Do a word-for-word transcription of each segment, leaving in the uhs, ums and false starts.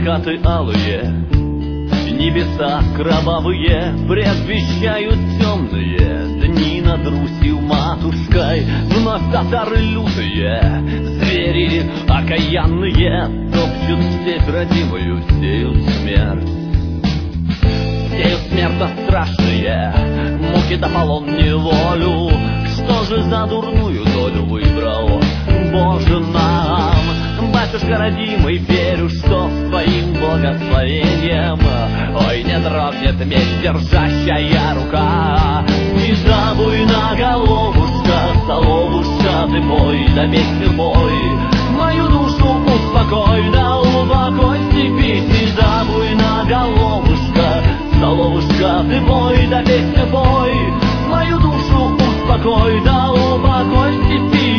закаты алые, небеса кровавые предвещают темные дни над Русью матушкой. Вновь татары лютые, звери окаянные топчут степь родимую, сеют смерть. Сеют смертно страшные муки да полон неволю. Что же за дурную долю выбрал Боже нам? Батюшка родимый, верю, что с твоим благословением ой, не дрогнет меч, держащая рука. Не забудь на головушка, соловушка ты пой, да песню пой, мою душу успокой, да упокой степи. Не забудь на головушка, соловушка ты пой, да песню пой, мою душу успокой, да упокой степи.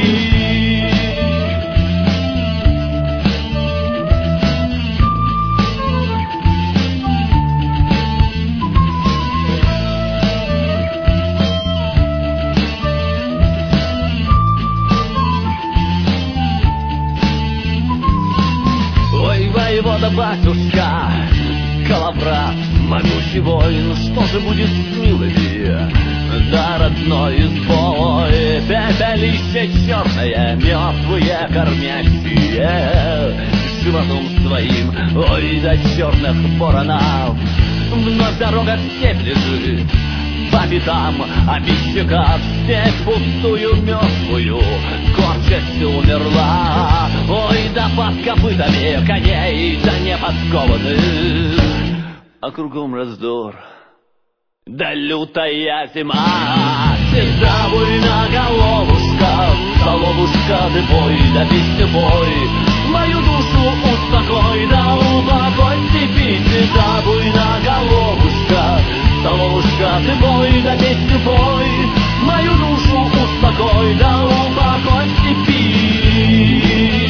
Воевода, батюшка, Калаврат, могучий воин, что же будет с милыми, да родной избой? Пепелище черное, мертвые кормящие животом своим, ой, да черных воронов. Вновь дорога в степь лежит, по пятам обидчика, в степь пустую мертвую, корчась умерла. Ой, да под копытами коней, да не подкованных, а кругом раздор, да лютая зима. Всегда буй на головушка, соловушка ты пой, да песню пой, мою душу успокой, да упокой степи. Всегда буй на головушка, соловушка ты пой, да песню пой, мою душу успокой, да упокой степи.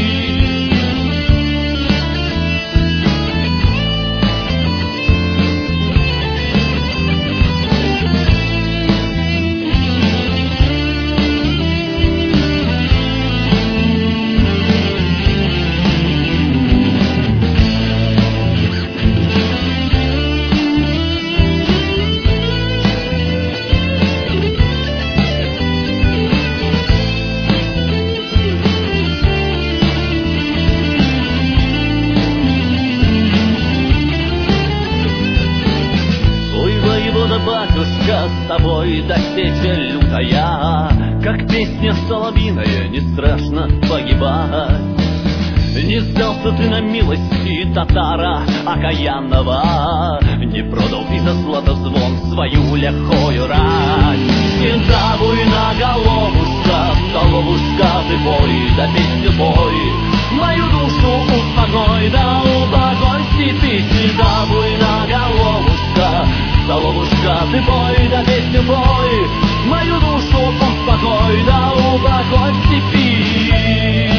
Батюшка, с тобой до сечи лютая, как песня соловьиная, не страшно погибать. Не сдался ты на милости татара окаянного, не продал ты за злато звон свою легкую рать. Не забудь на головушка, соловушка ты пой, да песню пой, мою душу успокой, да упокой степи. Не забудь на головушка, соловушка ты пой, да песню пой, мою душу успокой, да упокой степи.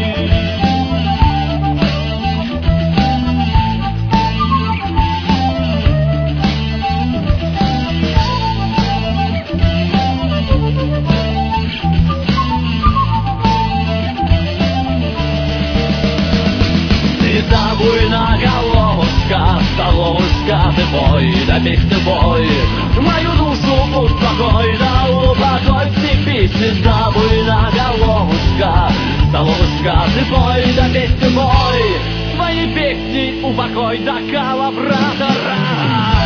Не забудь на головушка, соловушка ты пой, да песню пой, мою душу успокой, да упокой степи. Не забудь на головушка, соловушка ты пой, да песню пой, свои песни упокой, да Калаврата.